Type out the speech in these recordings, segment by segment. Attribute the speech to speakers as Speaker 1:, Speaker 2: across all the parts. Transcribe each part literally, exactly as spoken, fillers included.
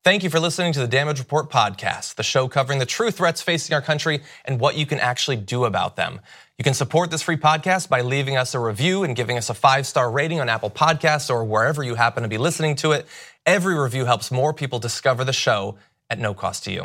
Speaker 1: Thank you for listening to the Damage Report podcast, the show covering the true threats facing our country and what you can actually do about them. You can support this free podcast by leaving us a review and giving us a five-star rating on Apple Podcasts or wherever you happen to be listening to it. Every review helps more people discover the show at no cost to you.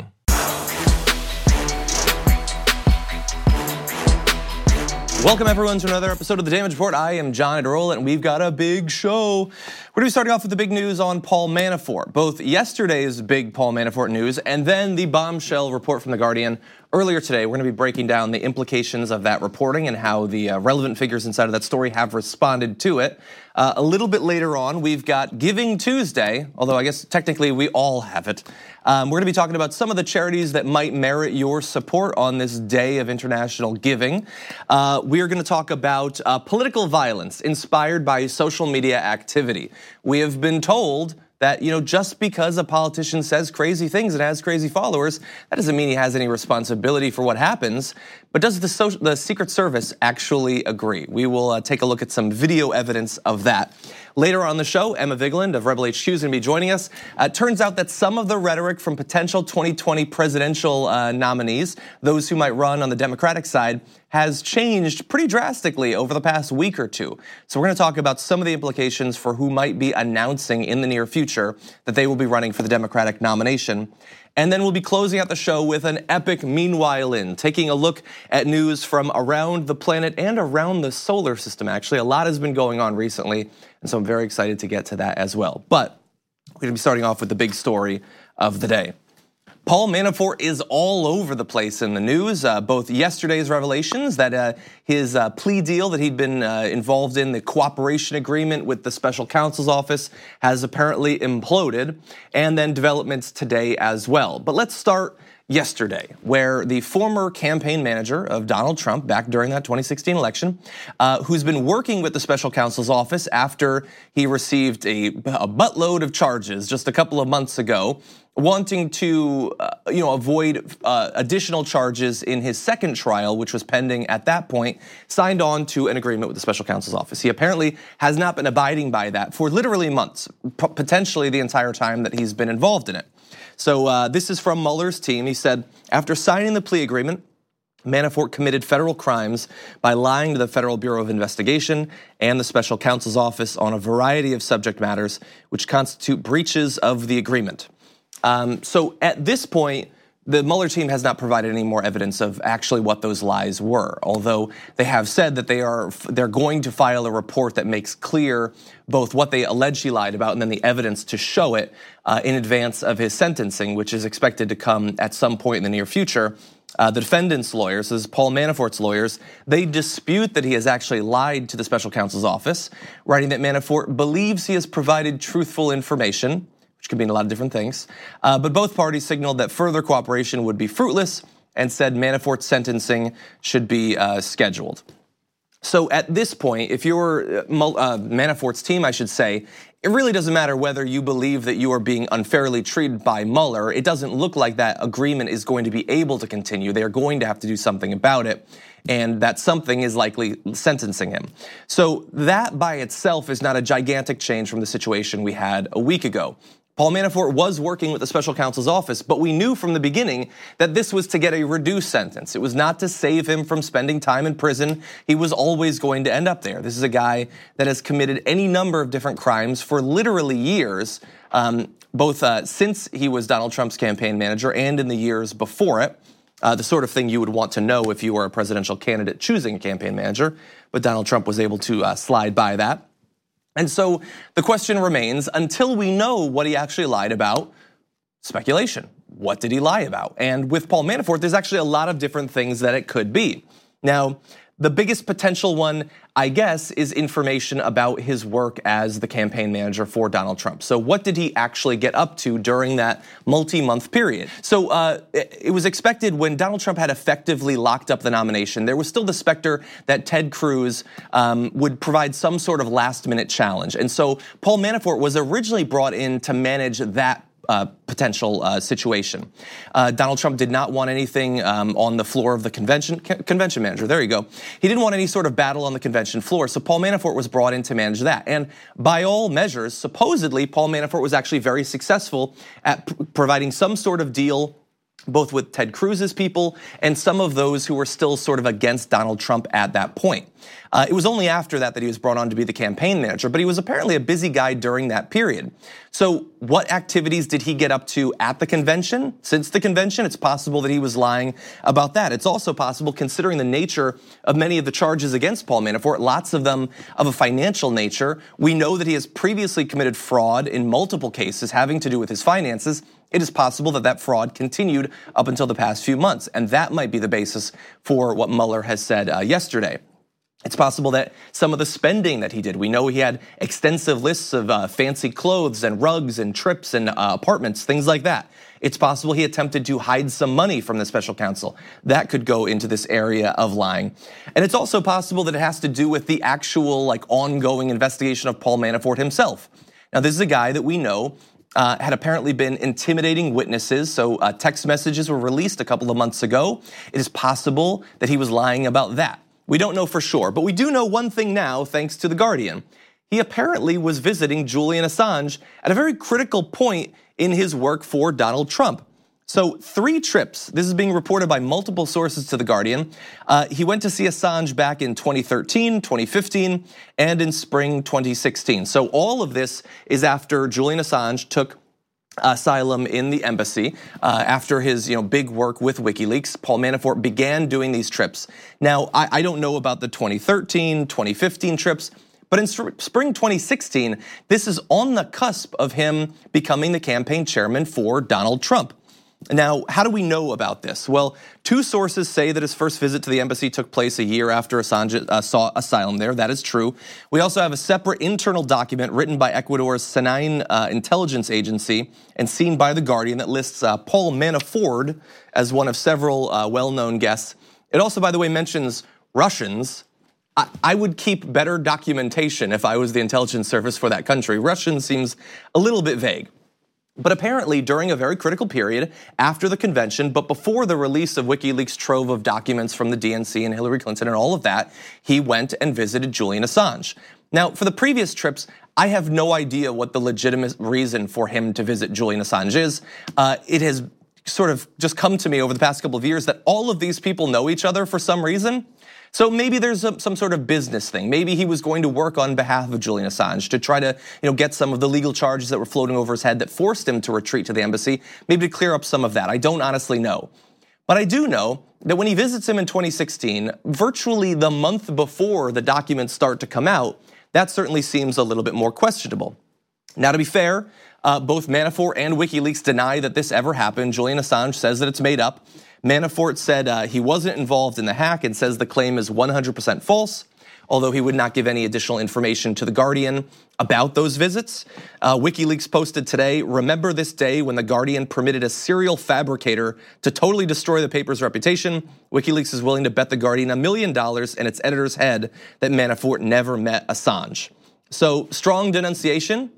Speaker 1: Welcome everyone to another episode of the Damage Report. I am John Earl and we've got a big show. We're gonna be starting off with the big news on Paul Manafort. Both yesterday's big Paul Manafort news and then the bombshell report from The Guardian earlier today. We're gonna be breaking down the implications of that reporting and how the uh, relevant figures inside of that story have responded to it. Uh, a little bit later on, we've got Giving Tuesday, although I guess technically we all have it. Um, we're gonna be talking about some of the charities that might merit your support on this day of international giving. Uh, we're gonna talk about uh, political violence inspired by social media activity. We have been told that, you know, just because a politician says crazy things and has crazy followers, that doesn't mean he has any responsibility for what happens. But does the, social, the Secret Service actually agree? We will uh, take a look at some video evidence of that. Later on the show, Emma Vigeland of Rebel H Q is going to be joining us. Uh, it turns out that some of the rhetoric from potential twenty twenty presidential uh, nominees, those who might run on the Democratic side, has changed pretty drastically over the past week or two. So we're going to talk about some of the implications for who might be announcing in the near future that they will be running for the Democratic nomination. And then we'll be closing out the show with an epic Meanwhile In, taking a look at news from around the planet and around the solar system, actually. A lot has been going on recently, and so I'm very excited to get to that as well. But we're gonna be starting off with the big story of the day. Paul Manafort is all over the place in the news, uh, both yesterday's revelations that uh, his uh, plea deal that he'd been uh, involved in, the cooperation agreement with the special counsel's office, has apparently imploded, and then developments today as well. But let's start yesterday, where the former campaign manager of Donald Trump back during that twenty sixteen election, uh, who's been working with the special counsel's office after he received a, a buttload of charges just a couple of months ago, wanting to uh, you know, avoid uh, additional charges in his second trial, which was pending at that point, signed on to an agreement with the special counsel's office. He apparently has not been abiding by that for literally months, potentially the entire time that he's been involved in it. So uh, this is from Mueller's team. He said, after signing the plea agreement, Manafort committed federal crimes by lying to the Federal Bureau of Investigation and the special counsel's office on a variety of subject matters which constitute breaches of the agreement. Um, so at this point, the Mueller team has not provided any more evidence of actually what those lies were, although they have said that they are they're going to file a report that makes clear both what they allege he lied about and then the evidence to show it uh, in advance of his sentencing, which is expected to come at some point in the near future. Uh, the defendant's lawyers, this is Paul Manafort's lawyers, they dispute that he has actually lied to the special counsel's office, writing that Manafort believes he has provided truthful information, which could mean a lot of different things. Uh, but both parties signaled that further cooperation would be fruitless and said Manafort's sentencing should be uh, scheduled. So at this point, if you're uh, Manafort's team, I should say, it really doesn't matter whether you believe that you are being unfairly treated by Mueller. It doesn't look like that agreement is going to be able to continue. They are going to have to do something about it, and that something is likely sentencing him. So that by itself is not a gigantic change from the situation we had a week ago. Paul Manafort was working with the special counsel's office, but we knew from the beginning that this was to get a reduced sentence. It was not to save him from spending time in prison. He was always going to end up there. This is a guy that has committed any number of different crimes for literally years, um, both uh, since he was Donald Trump's campaign manager and in the years before it. Uh, the sort of thing you would want to know if you were a presidential candidate choosing a campaign manager, but Donald Trump was able to uh, slide by that. And so the question remains, until we know what he actually lied about, speculation. What did he lie about? And with Paul Manafort, there's actually a lot of different things that it could be. Now, the biggest potential one, I guess, is information about his work as the campaign manager for Donald Trump. So what did he actually get up to during that multi-month period? So uh, it was expected when Donald Trump had effectively locked up the nomination, there was still the specter that Ted Cruz um, would provide some sort of last-minute challenge. And so Paul Manafort was originally brought in to manage that uh, potential uh, situation. Uh, Donald Trump did not want anything um, on the floor of the convention, convention manager, there you go. He didn't want any sort of battle on the convention floor, so Paul Manafort was brought in to manage that. And by all measures, supposedly, Paul Manafort was actually very successful at p- providing some sort of deal both with Ted Cruz's people and some of those who were still sort of against Donald Trump at that point. Uh, it was only after that that he was brought on to be the campaign manager, but he was apparently a busy guy during that period. So what activities did he get up to at the convention? Since the convention, it's possible that he was lying about that. It's also possible, considering the nature of many of the charges against Paul Manafort, lots of them of a financial nature. We know that he has previously committed fraud in multiple cases having to do with his finances. It is possible that that fraud continued up until the past few months, and that might be the basis for what Mueller has said uh, yesterday. It's possible that some of the spending that he did, we know he had extensive lists of uh, fancy clothes and rugs and trips and uh, apartments, things like that. It's possible he attempted to hide some money from the special counsel. That could go into this area of lying. And it's also possible that it has to do with the actual like ongoing investigation of Paul Manafort himself. Now, this is a guy that we know Uh, had apparently been intimidating witnesses. So uh, text messages were released a couple of months ago. It is possible that he was lying about that. We don't know for sure, but we do know one thing now, thanks to The Guardian. He apparently was visiting Julian Assange at a very critical point in his work for Donald Trump. So three trips, this is being reported by multiple sources to The Guardian. Uh, he went to see Assange back in twenty thirteen, twenty fifteen, and in spring twenty sixteen. So all of this is after Julian Assange took asylum in the embassy. Uh, after his you know, big work with WikiLeaks, Paul Manafort began doing these trips. Now, I, I don't know about the twenty thirteen, twenty fifteen trips, but in spring twenty sixteen, this is on the cusp of him becoming the campaign chairman for Donald Trump. Now, how do we know about this? Well, two sources say that his first visit to the embassy took place a year after Assange uh, sought asylum there. That is true. We also have a separate internal document written by Ecuador's Senine uh, intelligence agency and seen by The Guardian that lists uh, Paul Manafort as one of several uh, well-known guests. It also, by the way, mentions Russians. I, I would keep better documentation if I was the intelligence service for that country. Russian seems a little bit vague. But apparently during a very critical period after the convention, but before the release of WikiLeaks' trove of documents from the D N C and Hillary Clinton and all of that, he went and visited Julian Assange. Now, for the previous trips, I have no idea what the legitimate reason for him to visit Julian Assange is. Uh, it has sort of just come to me over the past couple of years that all of these people know each other for some reason. So maybe there's a, some sort of business thing. Maybe he was going to work on behalf of Julian Assange to try to, you know, get some of the legal charges that were floating over his head that forced him to retreat to the embassy, maybe to clear up some of that. I don't honestly know. But I do know that when he visits him in twenty sixteen, virtually the month before the documents start to come out, that certainly seems a little bit more questionable. Now, to be fair, uh, both Manafort and WikiLeaks deny that this ever happened. Julian Assange says that it's made up. Manafort said uh, he wasn't involved in the hack and says the claim is one hundred percent false, although he would not give any additional information to The Guardian about those visits. Uh, WikiLeaks posted today, remember this day when The Guardian permitted a serial fabricator to totally destroy the paper's reputation. WikiLeaks is willing to bet The Guardian a million dollars and its editor's head that Manafort never met Assange. So strong denunciation.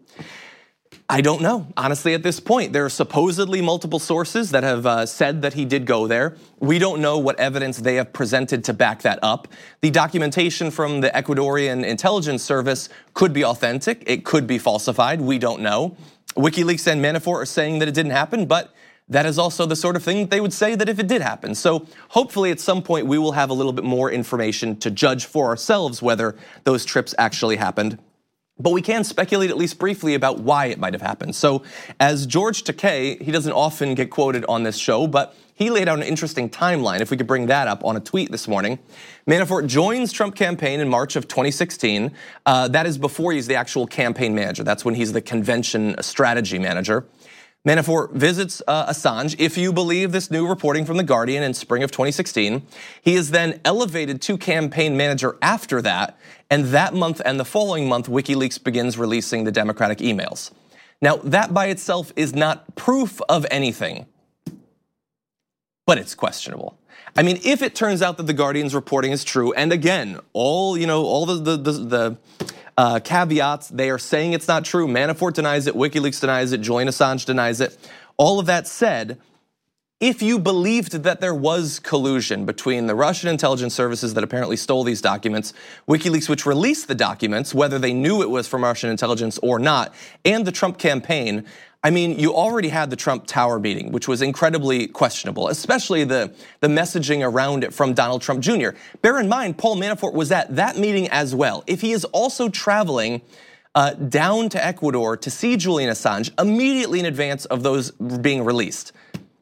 Speaker 1: I don't know, honestly, at this point. There are supposedly multiple sources that have uh, said that he did go there. We don't know what evidence they have presented to back that up. The documentation from the Ecuadorian intelligence service could be authentic. It could be falsified. We don't know. WikiLeaks and Manafort are saying that it didn't happen, but that is also the sort of thing they would say that if it did happen. So hopefully at some point we will have a little bit more information to judge for ourselves whether those trips actually happened. But we can speculate at least briefly about why it might have happened. So as George Takei, he doesn't often get quoted on this show, but he laid out an interesting timeline, if we could bring that up on a tweet this morning. Manafort joins Trump campaign in March of twenty sixteen. Uh, that is before he's the actual campaign manager. That's when he's the convention strategy manager. Manafort visits uh, Assange, if you believe this new reporting from The Guardian in spring of twenty sixteen. He is then elevated to campaign manager after that, and that month and the following month, WikiLeaks begins releasing the Democratic emails. Now, that by itself is not proof of anything, but it's questionable. I mean, if it turns out that The Guardian's reporting is true, and again, all you know, all the the the, the uh, caveats. They are saying it's not true. Manafort denies it. WikiLeaks denies it. Julian Assange denies it. All of that said, if you believed that there was collusion between the Russian intelligence services that apparently stole these documents, WikiLeaks, which released the documents, whether they knew it was from Russian intelligence or not, and the Trump campaign, I mean, you already had the Trump Tower meeting, which was incredibly questionable, especially the, the messaging around it from Donald Trump Junior Bear in mind, Paul Manafort was at that meeting as well. If he is also traveling uh, down to Ecuador to see Julian Assange immediately in advance of those being released,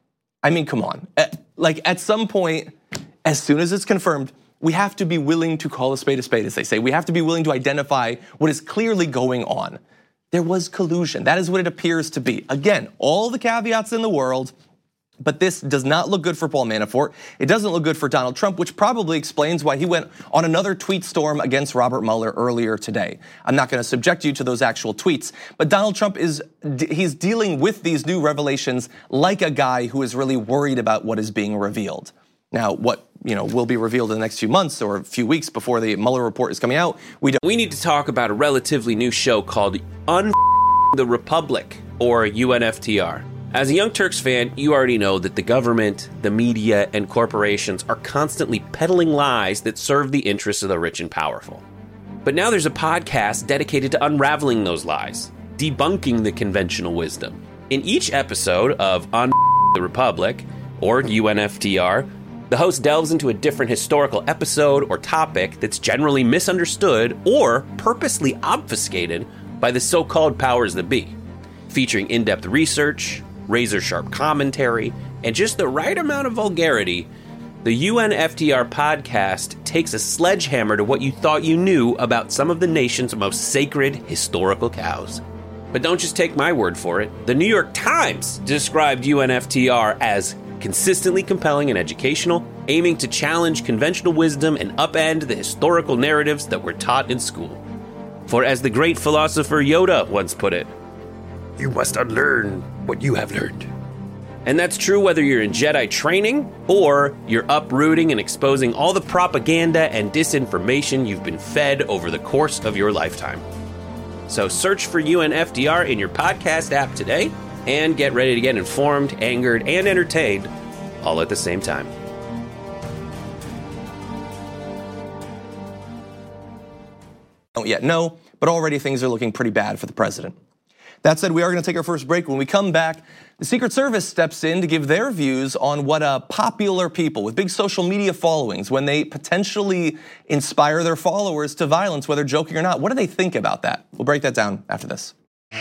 Speaker 1: I mean, come on. Like, at some point, as soon as it's confirmed, we have to be willing to call a spade a spade, as they say. We have to be willing to identify what is clearly going on. There was collusion. That is what it appears to be. Again, all the caveats in the world, but this does not look good for Paul Manafort. It doesn't look good for Donald Trump, which probably explains why he went on another tweet storm against Robert Mueller earlier today. I'm not going to subject you to those actual tweets, but Donald Trump is he's dealing with these new revelations like a guy who is really worried about what is being revealed. Now, what you know will be revealed in the next few months or a few weeks before the Mueller report is coming out, we don't.
Speaker 2: We need to talk about a relatively new show called Un the Republic, or U N F T R. As a Young Turks fan, you already know that the government, the media, and corporations are constantly peddling lies that serve the interests of the rich and powerful. But now there's a podcast dedicated to unraveling those lies, debunking the conventional wisdom. In each episode of Un the Republic, or U N F T R, the host delves into a different historical episode or topic that's generally misunderstood or purposely obfuscated by the so-called powers that be, featuring in-depth research, razor-sharp commentary, and just the right amount of vulgarity. The U N F T R podcast takes a sledgehammer to what you thought you knew about some of the nation's most sacred historical cows. But don't just take my word for it. The New York Times described U N F T R as consistently compelling and educational, aiming to challenge conventional wisdom and upend the historical narratives that were taught in school. For as the great philosopher Yoda once put it, "You must unlearn what you have learned." And that's true whether you're in Jedi training or you're uprooting and exposing all the propaganda and disinformation you've been fed over the course of your lifetime. So search for U N F T R in your podcast app today and get ready to get informed, angered, and entertained all at the same time.
Speaker 1: Don't yet know, but already things are looking pretty bad for the president. That said, we are going to take our first break. When we come back, the Secret Service steps in to give their views on what uh, popular people with big social media followings, when they potentially inspire their followers to violence, whether joking or not, what do they think about that? We'll break that down after this.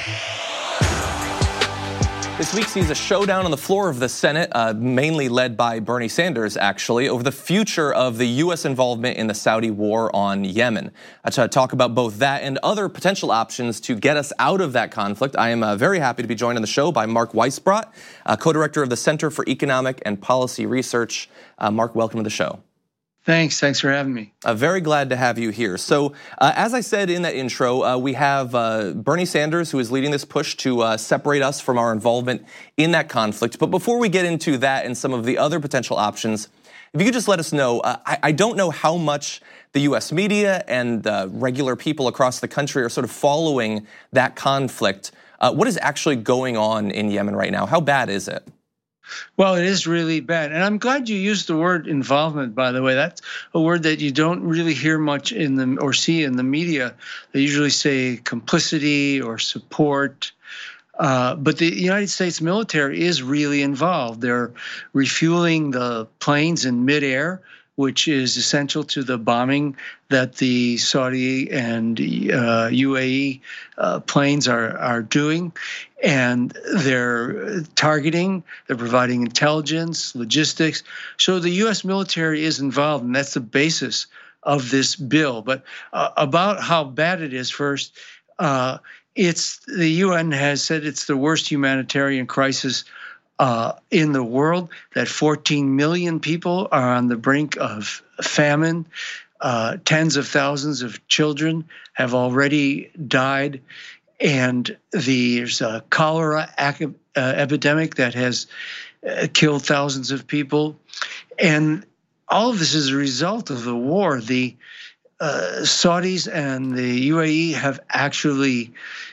Speaker 1: This week sees a showdown on the floor of the Senate, uh, mainly led by Bernie Sanders, actually, over the future of the U S involvement in the Saudi war on Yemen. Uh, to talk about both that and other potential options to get us out of that conflict, I am uh, very happy to be joined on the show by Mark Weisbrot, uh, co-director of the Center for Economic and Policy Research. Uh, Mark, welcome to the show.
Speaker 3: Thanks. Thanks for having me.
Speaker 1: Uh, very glad to have you here. So, uh, as I said in that intro, uh, we have uh, Bernie Sanders, who is leading this push to uh, separate us from our involvement in that conflict. But before we get into that and some of the other potential options, if you could just let us know, uh, I, I don't know how much the U S media and uh, regular people across the country are sort of following that conflict. Uh, what is actually going on in Yemen right now? How bad is it?
Speaker 3: Well, it is really bad. And I'm glad you used the word involvement, by the way. That's a word that you don't really hear much in the or see in the media. They usually say complicity or support. Uh, but the United States military is really involved. They're refueling the planes in midair, which is essential to the bombing that the Saudi and uh, U A E uh, planes are, are doing. And they're targeting, they're providing intelligence, logistics. So the U S military is involved, and that's the basis of this bill. But uh, about how bad it is first, uh, it's the U N has said it's the worst humanitarian crisis Uh, in the world, that fourteen million people are on the brink of famine. Uh, tens of thousands of children have already died. And the, there's a cholera ac- uh, epidemic that has uh, killed thousands of people. And all of this is a result of the war. The uh, Saudis and the U A E have actually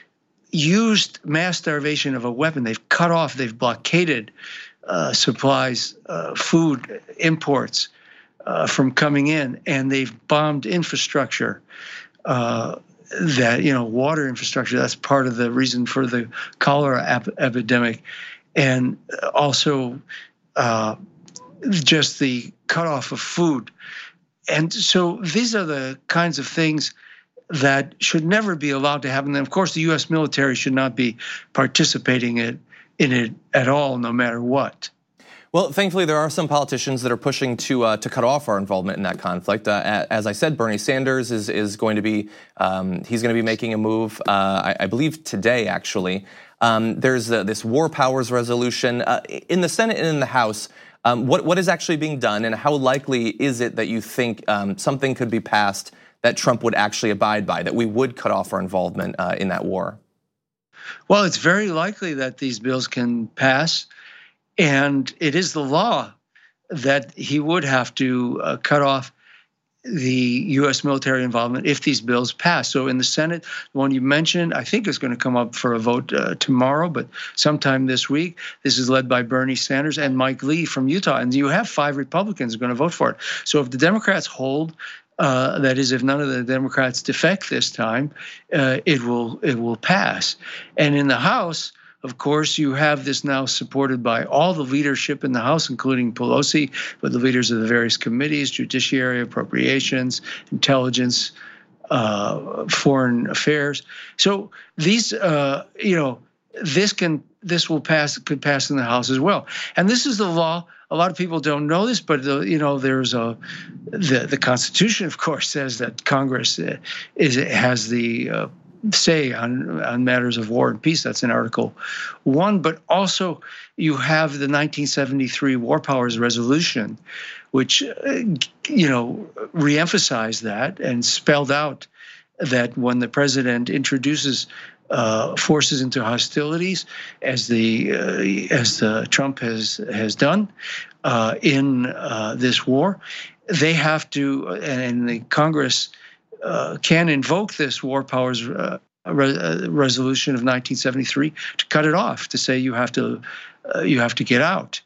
Speaker 3: used mass starvation of a weapon. They've cut off, they've blockaded uh, supplies, uh, food imports uh, from coming in, and they've bombed infrastructure. Uh, that, you know, water infrastructure, that's part of the reason for the cholera ep- epidemic. And also uh, just the cutoff of food. And so these are the kinds of things that should never be allowed to happen. And of course, the U S military should not be participating in, in it at all, no matter what.
Speaker 1: Well, thankfully, there are some politicians that are pushing to uh, to cut off our involvement in that conflict. Uh, as I said, Bernie Sanders is is going to be um, he's going to be making a move. Uh, I, I believe today, actually. Um, there's uh, this war powers resolution uh, in the Senate and in the House. Um, what what is actually being done, and how likely is it that you think um, something could be passed that Trump would actually abide by, that we would cut off our involvement uh, in that war?
Speaker 3: Well, it's very likely that these bills can pass. And it is the law that he would have to uh, cut off the U S military involvement if these bills pass. So in the Senate, the one you mentioned, I think is going to come up for a vote uh, tomorrow, but sometime this week. This is led by Bernie Sanders and Mike Lee from Utah. And you have five Republicans who are going to vote for it. So if the Democrats hold, uh, that is, if none of the Democrats defect this time, uh, it will it will pass. And in the House, of course, you have this now supported by all the leadership in the House, including Pelosi, but the leaders of the various committees, Judiciary, Appropriations, Intelligence, uh, Foreign Affairs. So these, uh, you know, this can this will pass could pass in the House as well. And this is the law. A lot of people don't know this, but the, you know, there's a the the Constitution, of course, says that Congress is has the uh, say on, on matters of war and peace. That's in Article one. But also you have the nineteen seventy-three War Powers Resolution, which, uh, you know, reemphasized that and spelled out that when the president introduces uh, forces into hostilities, as the uh, as the Trump has has done uh, in uh, this war, they have to, and the Congress Uh, can invoke this war powers uh, re- uh, resolution of nineteen seventy-three to cut it off, to say you have to uh, you have to get out,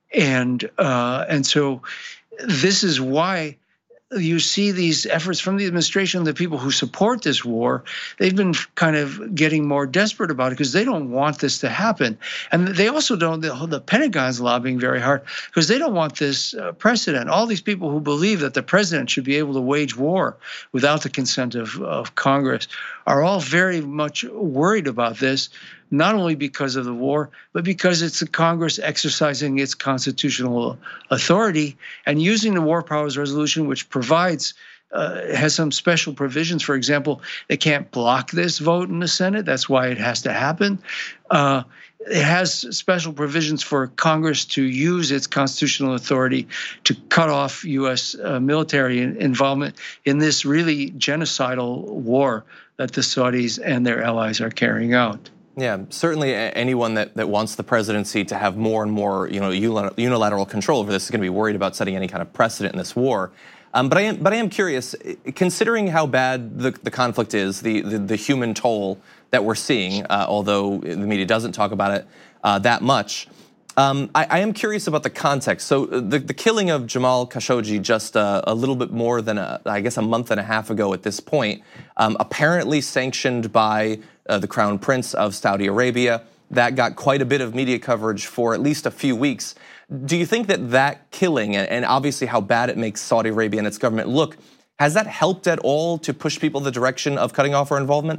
Speaker 3: and uh, and so this is why you see these efforts from the administration, the people who support this war. They've been kind of getting more desperate about it because they don't want this to happen, and they also don't. The, the Pentagon's lobbying very hard because they don't want this uh, precedent. All these people who believe that the president should be able to wage war without the consent of, of Congress are all very much worried about this, not only because of the war, but because it's the Congress exercising its constitutional authority and using the War Powers Resolution, which provides, uh, has some special provisions. For example, they can't block this vote in the Senate. That's why it has to happen. Uh, it has special provisions for Congress to use its constitutional authority to cut off U S uh, military involvement in this really genocidal war that the Saudis and their allies are carrying out.
Speaker 1: Yeah, certainly anyone that, that wants the presidency to have more and more, you know, unilateral control over this is going to be worried about setting any kind of precedent in this war. Um, but I am, but I am curious, considering how bad the, the conflict is, the, the the human toll that we're seeing, uh, although the media doesn't talk about it uh, that much. Um, I, I am curious about the context. So the, the killing of Jamal Khashoggi just uh, a little bit more than, a, I guess, a month and a half ago at this point, um, apparently sanctioned by uh, the Crown Prince of Saudi Arabia. That got quite a bit of media coverage for at least a few weeks. Do you think that that killing, and, and obviously how bad it makes Saudi Arabia and its government look, has that helped at all to push people in the direction of cutting off our involvement?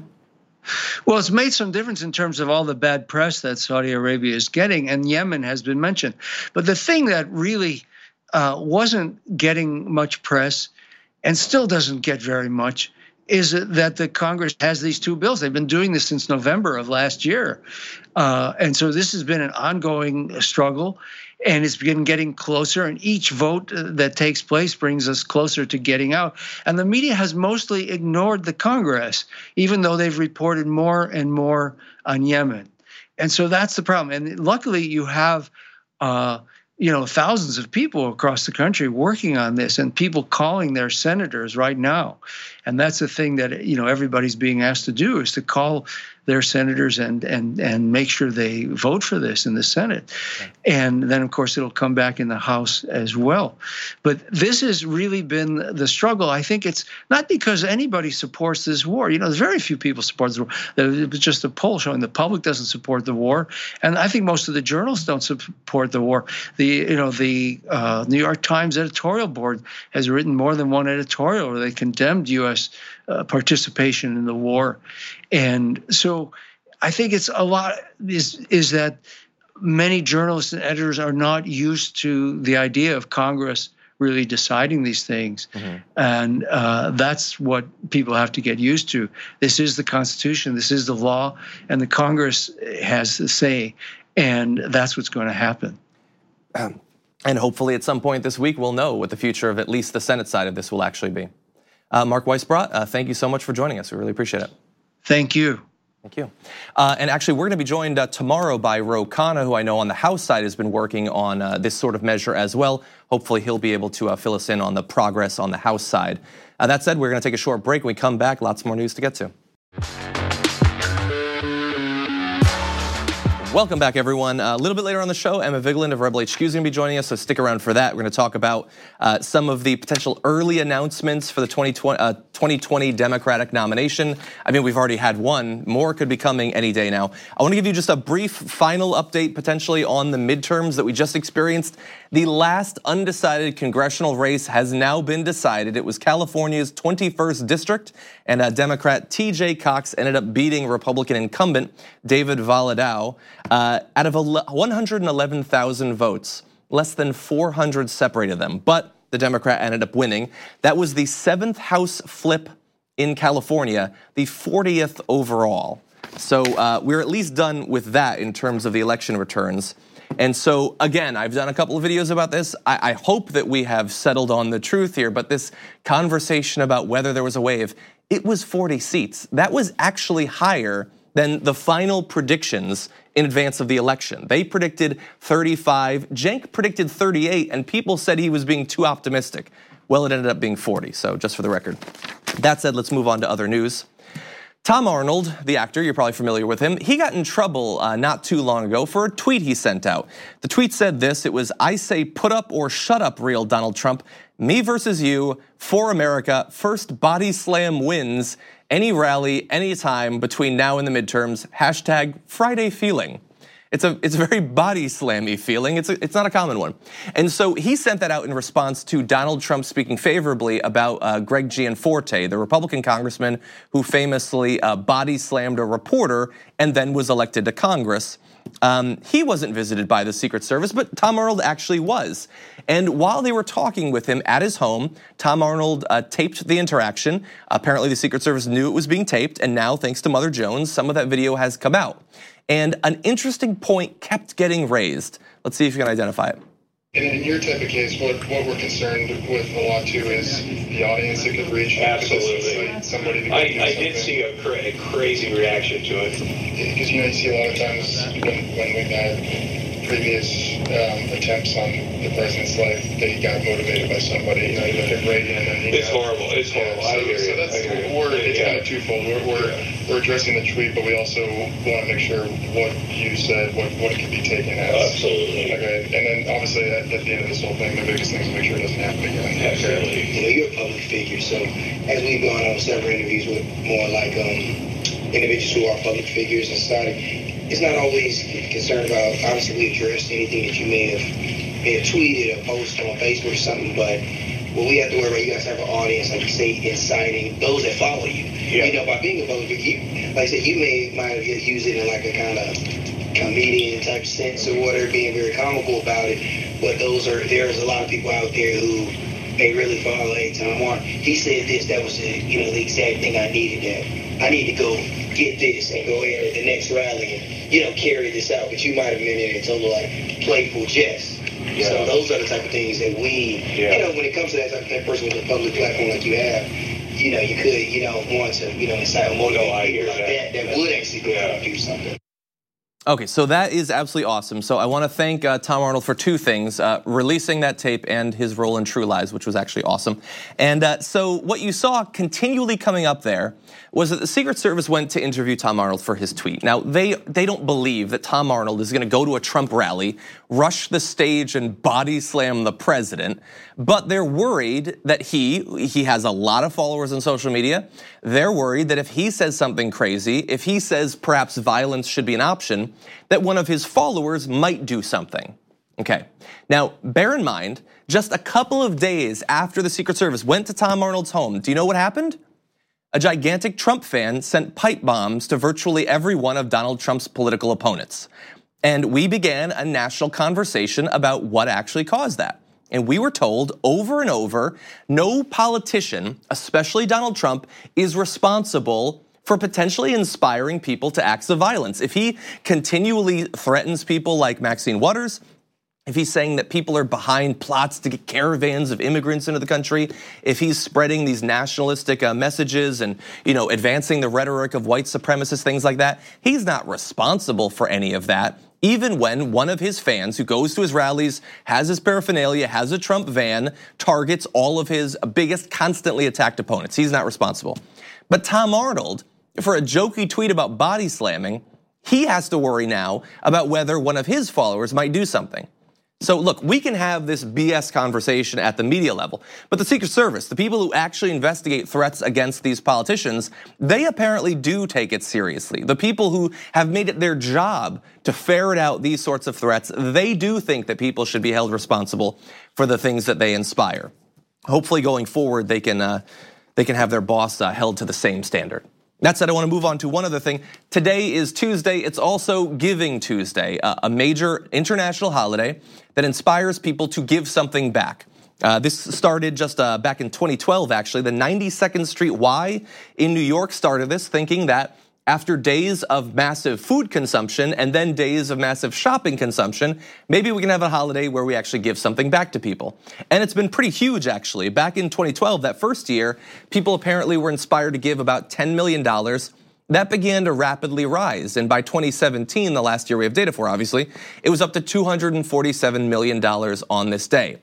Speaker 3: Well, it's made some difference in terms of all the bad press that Saudi Arabia is getting, and Yemen has been mentioned. But the thing that really uh, wasn't getting much press and still doesn't get very much is that the Congress has these two bills. They've been doing this since November of last year. Uh, and so this has been an ongoing struggle, and it's been getting closer, and each vote that takes place brings us closer to getting out. And the media has mostly ignored the Congress, even though they've reported more and more on Yemen. And so that's the problem. And luckily you have uh, you know, thousands of people across the country working on this, and people calling their senators right now. And that's the thing that, you know, everybody's being asked to do, is to call their senators and and and make sure they vote for this in the Senate. Okay. And then, of course, it'll come back in the House as well. But this has really been the struggle. I think it's not because anybody supports this war. You know, there's very few people support this war. It was just a poll showing the public doesn't support the war. And I think most of the journalists don't support the war. The, you know, the uh, New York Times editorial board has written more than one editorial where they condemned U S Uh, participation in the war. And so I think it's a lot is is that many journalists and editors are not used to the idea of Congress really deciding these things. Mm-hmm. And uh, that's what people have to get used to. This is the Constitution, this is the law, and the Congress has the say, and that's what's going to happen.
Speaker 1: Um, and hopefully at some point this week we'll know what the future of at least the Senate side of this will actually be. Uh, Mark Weisbrot, uh, thank you so much for joining us. We really appreciate it.
Speaker 3: Thank you.
Speaker 1: Thank you. Uh, and actually, we're going to be joined uh, tomorrow by Ro Khanna, who I know on the House side has been working on uh, this sort of measure as well. Hopefully, he'll be able to uh, fill us in on the progress on the House side. Uh, that said, we're going to take a short break. When we come back, lots more news to get to. Welcome back, everyone. Uh, a little bit later on the show, Emma Vigeland of Rebel H Q is going to be joining us, so stick around for that. We're going to talk about uh, some of the potential early announcements for the twenty twenty, uh, twenty twenty Democratic nomination. I mean, we've already had one. More could be coming any day now. I want to give you just a brief final update, potentially, on the midterms that we just experienced. The last undecided congressional race has now been decided. It was California's twenty-first district, and uh, Democrat T J Cox ended up beating Republican incumbent David Valadao. Uh, out of one hundred eleven thousand votes, less than four hundred separated them, but the Democrat ended up winning. That was the seventh House flip in California, the fortieth overall. So uh, we're at least done with that in terms of the election returns. And so, again, I've done a couple of videos about this. I, I hope that we have settled on the truth here, but this conversation about whether there was a wave, it was forty seats. That was actually higher than the final predictions in advance of the election. They predicted thirty-five, Cenk predicted thirty-eight, and people said he was being too optimistic. Well, it ended up being forty, so just for the record. That said, let's move on to other news. Tom Arnold, the actor, you're probably familiar with him, he got in trouble uh, not too long ago for a tweet he sent out. The tweet said this, it was, "I say put up or shut up, real Donald Trump. Me versus you, for America, first body slam wins. Any rally, anytime between now and the midterms, hashtag Friday feeling." It's a it's a very body slammy feeling. It's a, it's not a common one. And so he sent that out in response to Donald Trump speaking favorably about uh, Greg Gianforte, the Republican congressman who famously uh, body slammed a reporter and then was elected to Congress. Um, he wasn't visited by the Secret Service, but Tom Arnold actually was. And while they were talking with him at his home, Tom Arnold uh, taped the interaction. Apparently the Secret Service knew it was being taped, and now, thanks to Mother Jones, some of that video has come out. And an interesting point kept getting raised. Let's see if you can identify it.
Speaker 4: And in your type of case, what, what we're concerned with a lot too is the audience it could reach.
Speaker 5: Absolutely.
Speaker 4: Like somebody to
Speaker 5: I, I did see a, cra- a crazy reaction to it.
Speaker 4: Because you know you see a lot of times when, when we've had previous um, attempts on the president's life, they got motivated by somebody. You know, you look at Reagan and he
Speaker 5: It's
Speaker 4: got,
Speaker 5: horrible. It's horrible.
Speaker 4: Yeah, so,
Speaker 5: I hear
Speaker 4: so
Speaker 5: you.
Speaker 4: that's
Speaker 5: I hear you.
Speaker 4: we're, it's
Speaker 5: Yeah.
Speaker 4: kind of twofold. We're, we're we're addressing the tweet, but we also want to make sure what you said, what what it could be taken as.
Speaker 5: Absolutely.
Speaker 4: Okay, and then obviously at, at the end of this whole thing, the biggest thing is to make sure it doesn't happen again.
Speaker 5: Absolutely.
Speaker 6: You know, you're a public figure, so as we've gone on several interviews with more like um, individuals who are public figures in society, it's not always concerned about, obviously we addressed anything that you may have, may have tweeted or posted on Facebook or something, but what we have to worry about, you guys have an audience, like you say, inciting those that follow you.
Speaker 5: Yeah.
Speaker 6: You know, by being a public figure, you, like I said, you may might have used it in like a kind of comedian type sense or whatever, being very comical about it, but those are, there's a lot of people out there who they really follow hey, Tom Martin. He said this, that was the, you know, the exact thing I needed that. I need to go get this and go ahead at the next rally and, you know, carry this out. But you might have been in a total like playful jest. Yeah. So those are the type of things that we, yeah. you know, when it comes to that type of person with a public platform like you have, you know, you could, you know, want to, you know, incite or motivate
Speaker 5: no, I
Speaker 6: people
Speaker 5: hear
Speaker 6: like
Speaker 5: that.
Speaker 6: that that would actually go
Speaker 5: yeah.
Speaker 6: out and do something.
Speaker 1: Okay, so that is absolutely awesome. So I want to thank uh, Tom Arnold for two things, uh, releasing that tape and his role in True Lies, which was actually awesome. And uh, so what you saw continually coming up there was that the Secret Service went to interview Tom Arnold for his tweet. Now, they they don't believe that Tom Arnold is going to go to a Trump rally, rush the stage and body slam the president, but they're worried that he, he has a lot of followers on social media. They're worried that if he says something crazy, if he says perhaps violence should be an option, that one of his followers might do something. Okay, now bear in mind, just a couple of days after the Secret Service went to Tom Arnold's home, do you know what happened? A gigantic Trump fan sent pipe bombs to virtually every one of Donald Trump's political opponents. And we began a national conversation about what actually caused that. And we were told over and over, no politician, especially Donald Trump, is responsible for potentially inspiring people to acts of violence. If he continually threatens people like Maxine Waters, if he's saying that people are behind plots to get caravans of immigrants into the country, if he's spreading these nationalistic uh, messages and, you know, advancing the rhetoric of white supremacists, things like that, he's not responsible for any of that. Even when one of his fans who goes to his rallies, has his paraphernalia, has a Trump van, targets all of his biggest constantly attacked opponents. He's not responsible. But Tom Arnold, for a jokey tweet about body slamming, he has to worry now about whether one of his followers might do something. So look, we can have this B S conversation at the media level, but the Secret Service, the people who actually investigate threats against these politicians, they apparently do take it seriously. The people who have made it their job to ferret out these sorts of threats, they do think that people should be held responsible for the things that they inspire. Hopefully going forward, they can, uh, they can have their boss uh, held to the same standard. That said, I want to move on to one other thing. Today is Tuesday. It's also Giving Tuesday, a major international holiday that inspires people to give something back. Uh, this started just uh, back in twenty twelve, actually. The ninety-second Street Y in New York started this, thinking that after days of massive food consumption and then days of massive shopping consumption, maybe we can have a holiday where we actually give something back to people. And it's been pretty huge, actually. Back in twenty twelve, that first year, people apparently were inspired to give about ten million dollars. That began to rapidly rise. And by twenty seventeen, the last year we have data for, obviously, it was up to two hundred forty-seven million dollars on this day.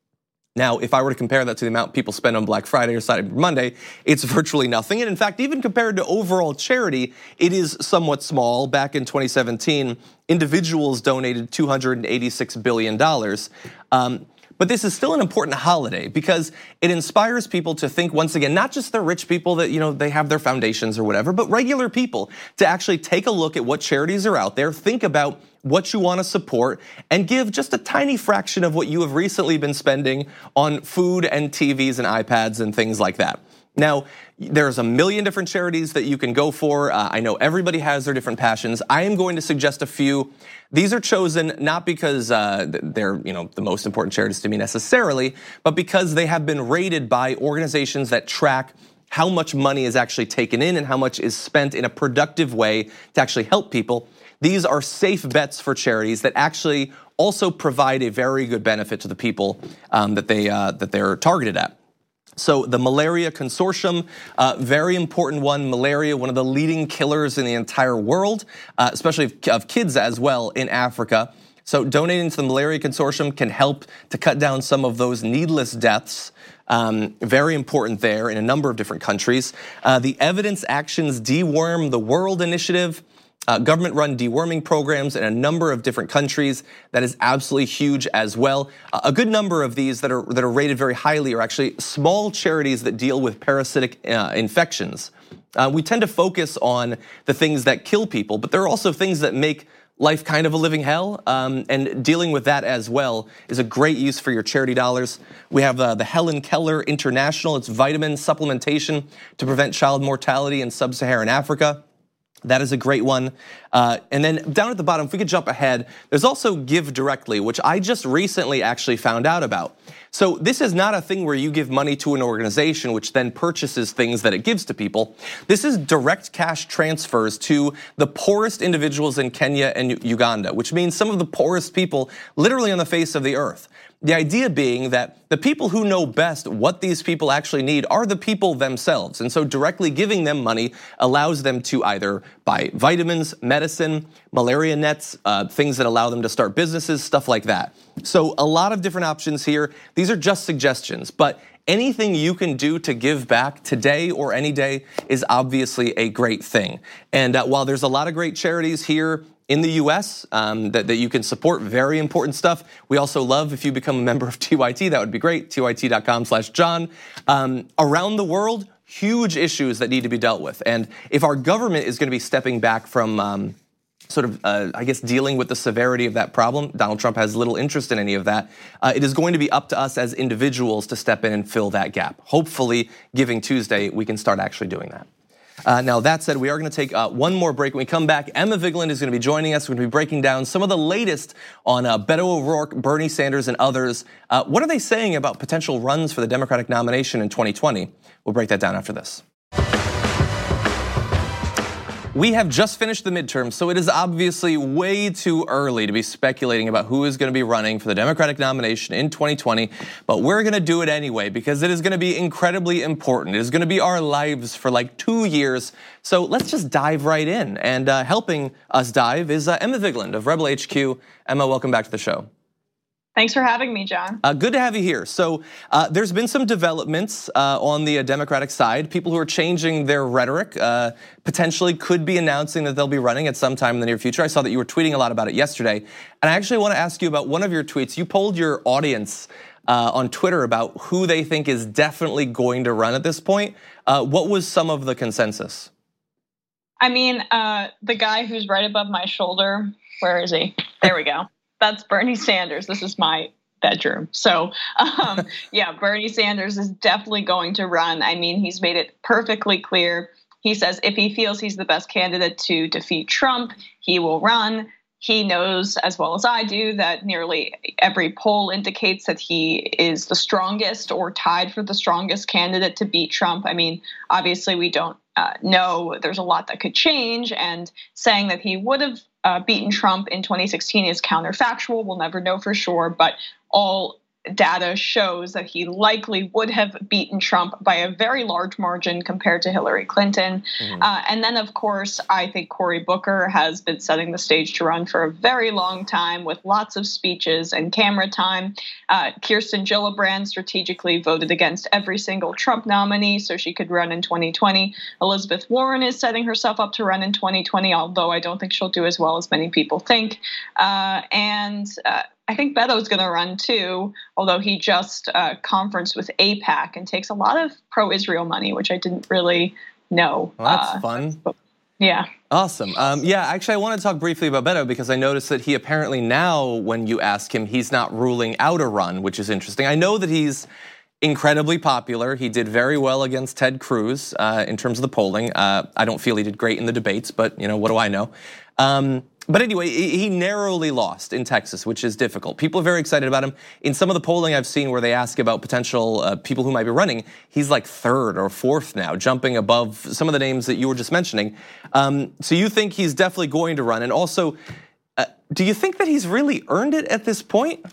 Speaker 1: Now, if I were to compare that to the amount people spend on Black Friday or Cyber Monday, it's virtually nothing. And in fact, even compared to overall charity, it is somewhat small. Back in twenty seventeen, individuals donated two hundred eighty-six billion dollars. Um, But this is still an important holiday because it inspires people to think, once again, not just the rich people that, you know, they have their foundations or whatever, but regular people to actually take a look at what charities are out there, think about what you want to support, and give just a tiny fraction of what you have recently been spending on food and T Vs and iPads and things like that. Now, there's a million different charities that you can go for. Uh, I know everybody has their different passions. I am going to suggest a few. These are chosen not because uh, they're, you know, the most important charities to me necessarily, but because they have been rated by organizations that track how much money is actually taken in and how much is spent in a productive way to actually help people. These are safe bets for charities that actually also provide a very good benefit to the people um, that they uh, that they're targeted at. So the Malaria Consortium, uh, very important one. Malaria, one of the leading killers in the entire world, uh, especially of kids as well in Africa. So donating to the Malaria Consortium can help to cut down some of those needless deaths. Um, very important there in a number of different countries. Uh, the Evidence Actions Deworm the World Initiative. Uh, government-run deworming programs in a number of different countries. That is absolutely huge as well. Uh, a good number of these that are that are rated very highly are actually small charities that deal with parasitic uh, infections. Uh, we tend to focus on the things that kill people, but there are also things that make life kind of a living hell, um, and dealing with that as well is a great use for your charity dollars. We have uh, the Helen Keller International. It's vitamin supplementation to prevent child mortality in sub-Saharan Africa. That is a great one. Uh, and then down at the bottom, if we could jump ahead, there's also Give Directly, which I just recently actually found out about. So this is not a thing where you give money to an organization which then purchases things that it gives to people. This is direct cash transfers to the poorest individuals in Kenya and Uganda, which means some of the poorest people literally on the face of the earth. The idea being that the people who know best what these people actually need are the people themselves. And so directly giving them money allows them to either buy vitamins, medicine, malaria nets, uh, things that allow them to start businesses, stuff like that. So a lot of different options here. These are just suggestions, but anything you can do to give back today or any day is obviously a great thing. And uh, while there's a lot of great charities here in the U S um, that, that you can support, very important stuff. We also love if you become a member of T Y T, that would be great, T Y T dot com slash John. Um, around the world, huge issues that need to be dealt with. And if our government is gonna be stepping back from um, sort of, uh, I guess, dealing with the severity of that problem, Donald Trump has little interest in any of that. Uh, it is going to be up to us as individuals to step in and fill that gap. Hopefully, Giving Tuesday, we can start actually doing that. Uh, now, that said, we are going to take uh, one more break. When we come back, Emma Vigeland is going to be joining us. We're going to be breaking down some of the latest on uh, Beto O'Rourke, Bernie Sanders, and others. Uh, what are they saying about potential runs for the Democratic nomination in twenty twenty? We'll break that down after this. We have just finished the midterms, so it is obviously way too early to be speculating about who is going to be running for the Democratic nomination in twenty twenty, but we're going to do it anyway because it is going to be incredibly important. It is going to be our lives for like two years, so let's just dive right in. And uh, helping us dive is uh, Emma Vigeland of Rebel H Q. Emma, welcome back to the show.
Speaker 7: Thanks for having me, John.
Speaker 1: Uh, good to have you here. So uh, there's been some developments uh, on the uh, Democratic side. People who are changing their rhetoric uh, potentially could be announcing that they'll be running at some time in the near future. I saw that you were tweeting a lot about it yesterday. And I actually want to ask you about one of your tweets. You polled your audience uh, on Twitter about who they think is definitely going to run at this point. Uh, what was some of the consensus?
Speaker 7: I mean, uh, the guy who's right above my shoulder, where is he? There we go. That's Bernie Sanders. This is my bedroom. So um, yeah, Bernie Sanders is definitely going to run. I mean, he's made it perfectly clear. He says if he feels he's the best candidate to defeat Trump, he will run. He knows as well as I do that nearly every poll indicates that he is the strongest or tied for the strongest candidate to beat Trump. I mean, obviously we don't uh, know. There's a lot that could change, and saying that he would have Uh, beaten Trump in twenty sixteen is counterfactual. We'll never know for sure, but all data shows that he likely would have beaten Trump by a very large margin compared to Hillary Clinton. Mm-hmm. Uh, and then, of course, I think Cory Booker has been setting the stage to run for a very long time with lots of speeches and camera time. Uh, Kirsten Gillibrand strategically voted against every single Trump nominee so she could run in twenty twenty. Elizabeth Warren is setting herself up to run in twenty twenty, although I don't think she'll do as well as many people think. Uh, and uh, I think Beto's going to run too, although he just uh, conferenced with AIPAC and takes a lot of pro-Israel money, which I didn't really know.
Speaker 1: Well, that's
Speaker 7: uh,
Speaker 1: fun.
Speaker 7: Yeah.
Speaker 1: Awesome. Um, yeah, actually, I want to talk briefly about Beto because I noticed that he apparently now, when you ask him, he's not ruling out a run, which is interesting. I know that he's incredibly popular. He did very well against Ted Cruz uh, in terms of the polling. Uh, I don't feel he did great in the debates, but you know, what do I know? Um, But anyway, he narrowly lost in Texas, which is difficult. People are very excited about him. In some of the polling I've seen where they ask about potential uh, people who might be running, he's like third or fourth now, jumping above some of the names that you were just mentioning. Um, so you think he's definitely going to run. And also, uh, do you think that he's really earned it at this point?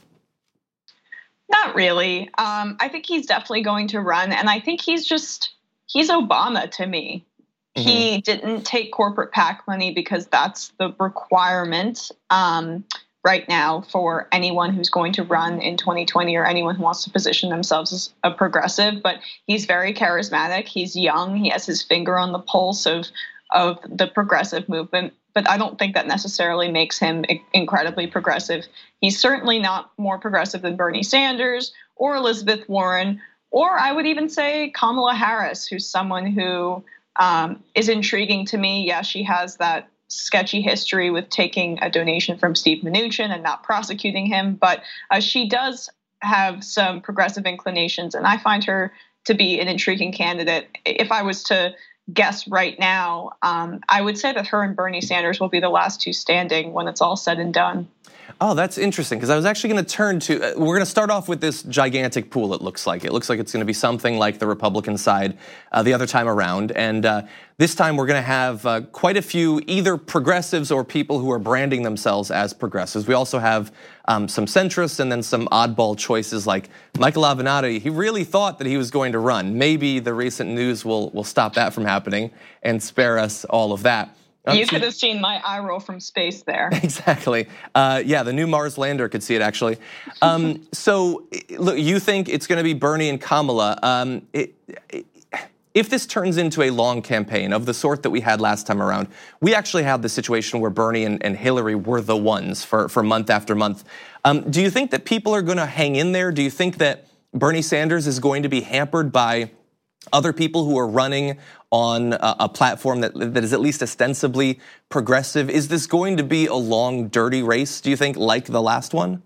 Speaker 7: Not really. Um, I think he's definitely going to run. And I think he's just, he's Obama to me. Mm-hmm. He didn't take corporate PAC money because that's the requirement um, right now for anyone who's going to run in twenty twenty or anyone who wants to position themselves as a progressive. But he's very charismatic. He's young. He has his finger on the pulse of of the progressive movement. But I don't think that necessarily makes him incredibly progressive. He's certainly not more progressive than Bernie Sanders or Elizabeth Warren, or I would even say Kamala Harris, who's someone who Um, is intriguing to me. Yeah, she has that sketchy history with taking a donation from Steve Mnuchin and not prosecuting him, but uh, she does have some progressive inclinations, and I find her to be an intriguing candidate. If I was to guess right now, um, I would say that her and Bernie Sanders will be the last two standing when it's all said and done.
Speaker 1: Oh, that's interesting, because I was actually going to turn to, uh, we're going to start off with this gigantic pool, it looks like. It looks like it's going to be something like the Republican side uh, the other time around. And uh, this time we're going to have uh, quite a few either progressives or people who are branding themselves as progressives. We also have um, some centrists and then some oddball choices like Michael Avenatti. He really thought that he was going to run. Maybe the recent news will, will stop that from happening and spare us all of that. Um,
Speaker 7: you could have seen my eye roll from space there.
Speaker 1: Exactly. Uh, yeah, the new Mars lander could see it actually. Um, so look, you think it's going to be Bernie and Kamala. Um, it, it, If this turns into a long campaign of the sort that we had last time around, we actually had the situation where Bernie and, and Hillary were the ones for, for month after month. Um, do you think that people are going to hang in there? Do you think that Bernie Sanders is going to be hampered by other people who are running on a, a platform that, that is at least ostensibly progressive? Is this going to be a long, dirty race, do you think, like the last one?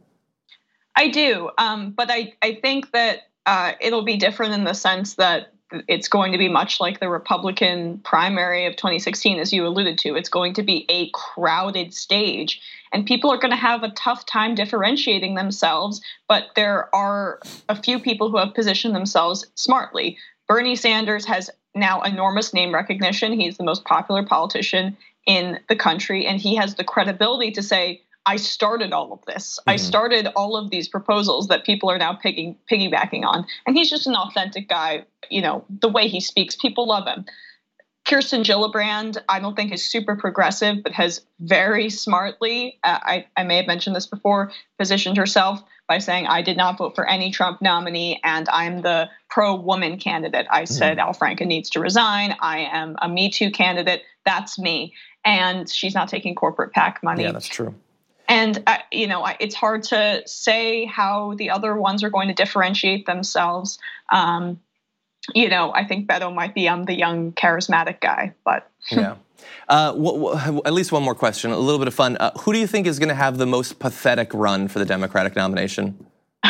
Speaker 7: I do, um, but I, I think that uh, it'll be different in the sense that it's going to be much like the Republican primary of twenty sixteen, as you alluded to. It's going to be a crowded stage, and people are going to have a tough time differentiating themselves, but there are a few people who have positioned themselves smartly. Bernie Sanders has now enormous name recognition. He's the most popular politician in the country, and he has the credibility to say, I started all of this. Mm-hmm. I started all of these proposals that people are now piggy, piggybacking on. And he's just an authentic guy. You know, the way he speaks, people love him. Kirsten Gillibrand, I don't think is super progressive, but has very smartly, uh, I, I may have mentioned this before, positioned herself by saying, I did not vote for any Trump nominee, and I'm the pro-woman candidate. I said mm-hmm. Al Franken needs to resign. I am a Me Too candidate. That's me. And she's not taking corporate PAC money.
Speaker 1: Yeah, that's true.
Speaker 7: And, uh, you know, it's hard to say how the other ones are going to differentiate themselves. Um, you know, I think Beto might be um, the young, charismatic guy, but.
Speaker 1: Yeah. Uh, w- w- at least one more question, a little bit of fun. Uh, who do you think is going to have the most pathetic run for the Democratic nomination?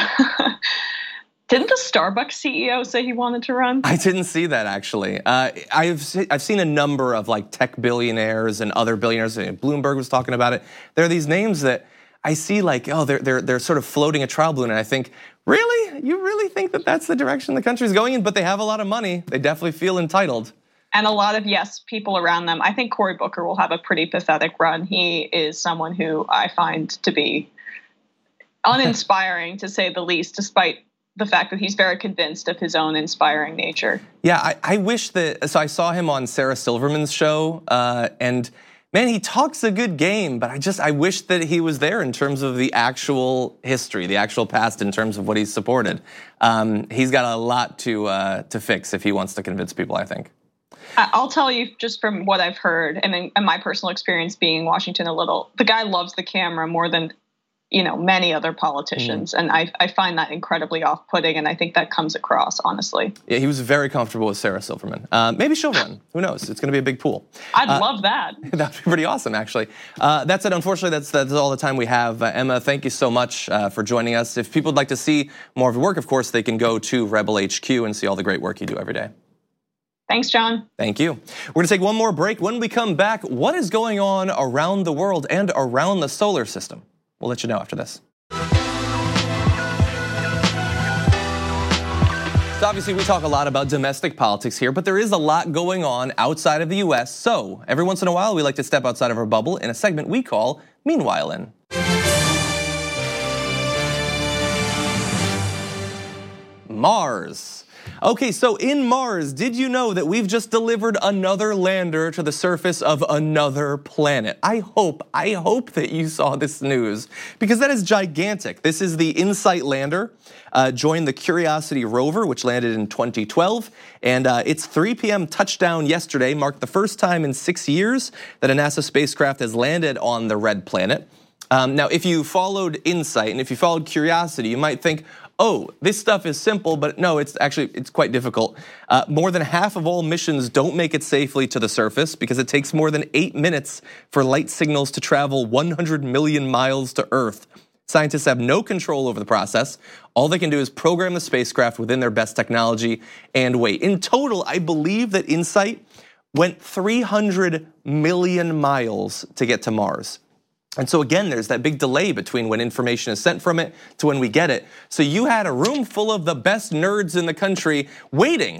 Speaker 7: Didn't the Starbucks C E O say he wanted to run?
Speaker 1: I didn't see that actually. Uh, I've se- I've seen a number of like tech billionaires and other billionaires. Bloomberg was talking about it. There are these names that I see like, oh, they're they're they're sort of floating a trial balloon, and I think, really, you really think that that's the direction the country's going in? But they have a lot of money. They definitely feel entitled.
Speaker 7: And a lot of yes people around them. I think Cory Booker will have a pretty pathetic run. He is someone who I find to be uninspiring, to say the least, despite the fact that he's very convinced of his own inspiring nature.
Speaker 1: Yeah, I, I wish that, so I saw him on Sarah Silverman's show, uh, and man, he talks a good game, but I just, I wish that he was there in terms of the actual history, the actual past in terms of what he's supported. Um, he's got a lot to uh, to fix if he wants to convince people, I think.
Speaker 7: I'll tell you just from what I've heard and in my personal experience being in Washington a little, the guy loves the camera more than, you know, many other politicians. Mm. And I, I find that incredibly off-putting, and I think that comes across, honestly.
Speaker 1: Yeah, he was very comfortable with Sarah Silverman. Uh, maybe she'll run. Who knows? It's going to be a big pool.
Speaker 7: I'd
Speaker 1: uh,
Speaker 7: love that.
Speaker 1: That would be pretty awesome, actually. Uh, that's it. Unfortunately, that's, that's all the time we have. Uh, Emma, thank you so much uh, for joining us. If people would like to see more of your work, of course, they can go to Rebel H Q and see all the great work you do every day.
Speaker 7: Thanks, John.
Speaker 1: Thank you. We're going to take one more break. When we come back, what is going on around the world and around the solar system? We'll let you know after this. So obviously, we talk a lot about domestic politics here, but there is a lot going on outside of the U S. So every once in a while, we like to step outside of our bubble in a segment we call Meanwhile In. Mars. Okay, so in Mars, did you know that we've just delivered another lander to the surface of another planet? I hope, I hope that you saw this news, because that is gigantic. This is the InSight lander, uh, joined the Curiosity rover, which landed in twenty twelve, and uh, its three p.m. touchdown yesterday marked the first time in six years that a NASA spacecraft has landed on the red planet. Um, now, if you followed InSight and if you followed Curiosity, you might think, oh, this stuff is simple, but no, it's actually, it's quite difficult. Uh, more than half of all missions don't make it safely to the surface because it takes more than eight minutes for light signals to travel one hundred million miles to Earth. Scientists have no control over the process. All they can do is program the spacecraft within their best technology and wait. In total, I believe that InSight went three hundred million miles to get to Mars. And so again, there's that big delay between when information is sent from it to when we get it. So you had a room full of the best nerds in the country waiting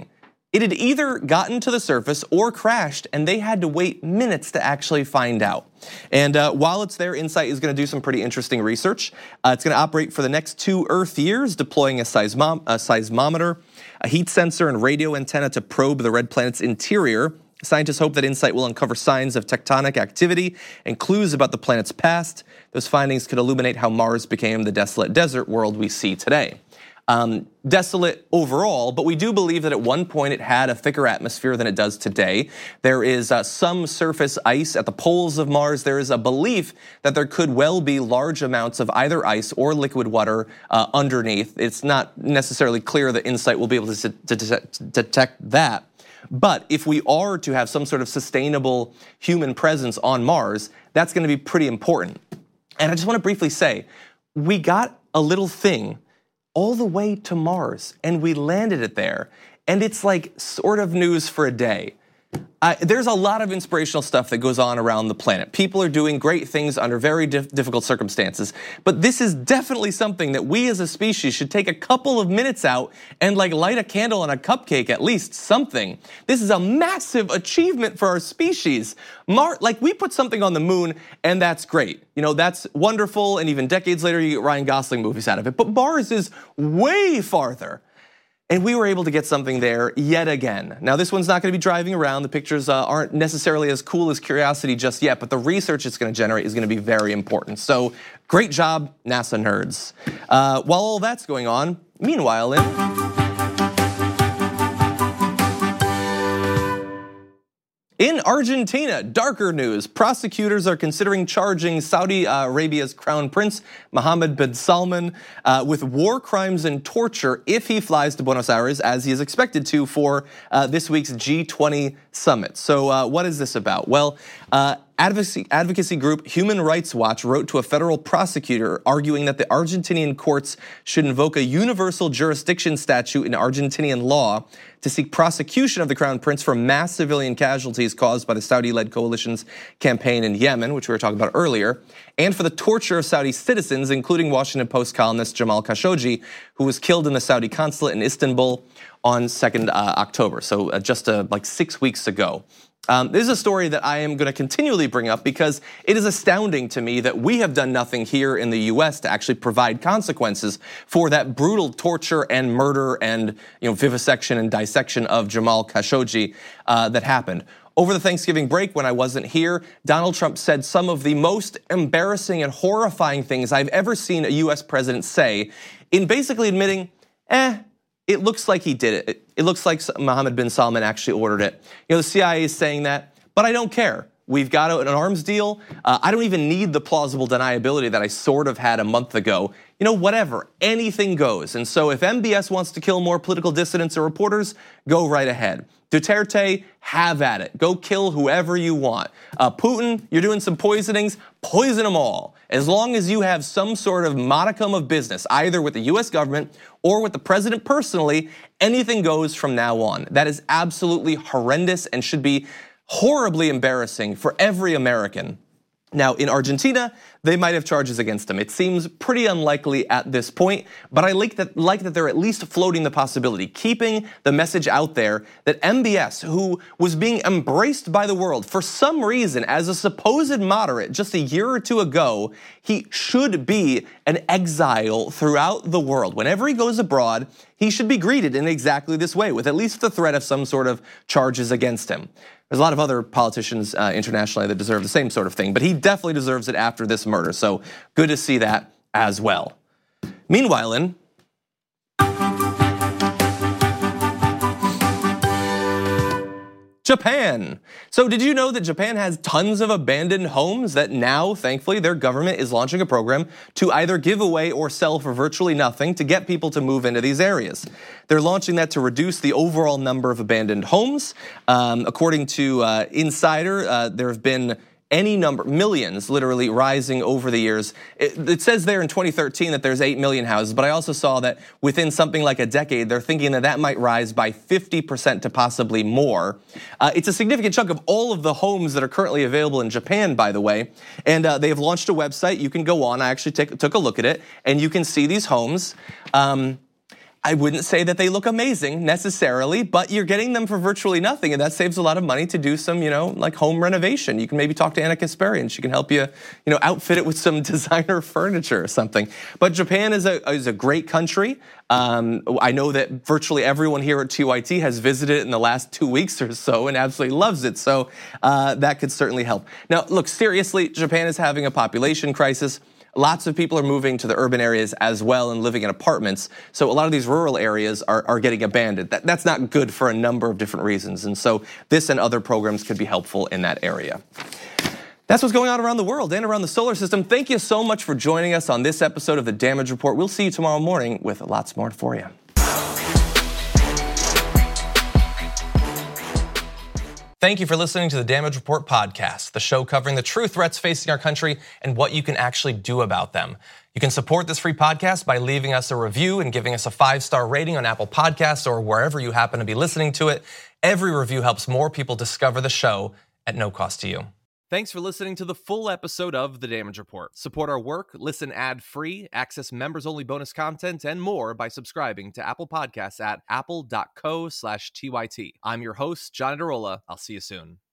Speaker 1: It had either gotten to the surface or crashed, and they had to wait minutes to actually find out. And uh, while it's there, InSight is going to do some pretty interesting research. Uh, it's going to operate for the next two Earth years, deploying a, seismom- a seismometer, a heat sensor, and radio antenna to probe the red planet's interior. Scientists hope that InSight will uncover signs of tectonic activity and clues about the planet's past. Those findings could illuminate how Mars became the desolate desert world we see today. Um, desolate overall, but we do believe that at one point it had a thicker atmosphere than it does today. There is uh, some surface ice at the poles of Mars. There is a belief that there could well be large amounts of either ice or liquid water uh, underneath. It's not necessarily clear that InSight will be able to, to, to detect that. But if we are to have some sort of sustainable human presence on Mars, that's going to be pretty important. And I just want to briefly say, we got a little thing all the way to Mars, and we landed it there, and it's like sort of news for a day. Uh, there's a lot of inspirational stuff that goes on around the planet. People are doing great things under very dif- difficult circumstances, but this is definitely something that we as a species should take a couple of minutes out and like light a candle on a cupcake, at least something. This is a massive achievement for our species. Mar- like we put something on the moon, and that's great. You know, that's wonderful, and even decades later you get Ryan Gosling movies out of it, but Mars is way farther. And we were able to get something there yet again. Now, this one's not going to be driving around. The pictures uh, aren't necessarily as cool as Curiosity just yet, but the research it's going to generate is going to be very important. So, great job, NASA nerds. Uh, while all that's going on, meanwhile, in... In Argentina, darker news. Prosecutors are considering charging Saudi Arabia's crown prince, Mohammed bin Salman, uh, with war crimes and torture if he flies to Buenos Aires, as he is expected to, for uh, this week's G twenty summit. So uh, what is this about? Well, uh, Advocacy, advocacy group Human Rights Watch wrote to a federal prosecutor arguing that the Argentinian courts should invoke a universal jurisdiction statute in Argentinian law to seek prosecution of the crown prince for mass civilian casualties caused by the Saudi-led coalition's campaign in Yemen, which we were talking about earlier, and for the torture of Saudi citizens, including Washington Post columnist Jamal Khashoggi, who was killed in the Saudi consulate in Istanbul on second October, so just uh, like six weeks ago. Um, this is a story that I am going to continually bring up because it is astounding to me that we have done nothing here in the U S to actually provide consequences for that brutal torture and murder and, you know, vivisection and dissection of Jamal Khashoggi uh, that happened. Over the Thanksgiving break, when I wasn't here, Donald Trump said some of the most embarrassing and horrifying things I've ever seen a U S president say, in basically admitting, eh, it looks like he did it. It looks like Mohammed bin Salman actually ordered it. You know, the C I A is saying that, but I don't care. We've got an arms deal. Uh, I don't even need the plausible deniability that I sort of had a month ago. You know, whatever, anything goes. And so if M B S wants to kill more political dissidents or reporters, go right ahead. Duterte, have at it. Go kill whoever you want. Uh, Putin, you're doing some poisonings, poison them all. As long as you have some sort of modicum of business, either with the U S government or with the president personally, anything goes from now on. That is absolutely horrendous and should be horribly embarrassing for every American. Now, in Argentina, they might have charges against him. It seems pretty unlikely at this point, but I like that, like that they're at least floating the possibility, keeping the message out there that M B S, who was being embraced by the world for some reason as a supposed moderate just a year or two ago, he should be an exile throughout the world. Whenever he goes abroad, he should be greeted in exactly this way, with at least the threat of some sort of charges against him. There's a lot of other politicians uh, internationally that deserve the same sort of thing, but he definitely deserves it after this murder. So good to see that as well. Meanwhile, in Japan. So did you know that Japan has tons of abandoned homes that now, thankfully, their government is launching a program to either give away or sell for virtually nothing to get people to move into these areas. They're launching that to reduce the overall number of abandoned homes. Um, according to uh, Insider, uh, there have been any number, millions literally rising over the years. It, it says there in twenty thirteen that there's eight million houses, but I also saw that within something like a decade, they're thinking that that might rise by fifty percent to possibly more. Uh, it's a significant chunk of all of the homes that are currently available in Japan, by the way. And uh, they have launched a website. You can go on. I actually take, took a look at it, and you can see these homes. Um, I wouldn't say that they look amazing necessarily, but you're getting them for virtually nothing, and that saves a lot of money to do some, you know, like home renovation. You can maybe talk to Anna Kasparian. She can help you, you know, outfit it with some designer furniture or something. But Japan is a is a great country. Um, I know that virtually everyone here at T Y T has visited it in the last two weeks or so and absolutely loves it. So uh, that could certainly help. Now, look, seriously, Japan is having a population crisis. Lots of people are moving to the urban areas as well and living in apartments. So a lot of these rural areas are, are getting abandoned. That, that's not good for a number of different reasons. And so this and other programs could be helpful in that area. That's what's going on around the world and around the solar system. Thank you so much for joining us on this episode of The Damage Report. We'll see you tomorrow morning with lots more for you. Thank you for listening to the Damage Report podcast, the show covering the true threats facing our country and what you can actually do about them. You can support this free podcast by leaving us a review and giving us a five-star rating on Apple Podcasts or wherever you happen to be listening to it. Every review helps more people discover the show at no cost to you. Thanks for listening to the full episode of The Damage Report. Support our work, listen ad-free, access members-only bonus content, and more by subscribing to Apple Podcasts at apple.co slash TYT. I'm your host, John Adarola. I'll see you soon.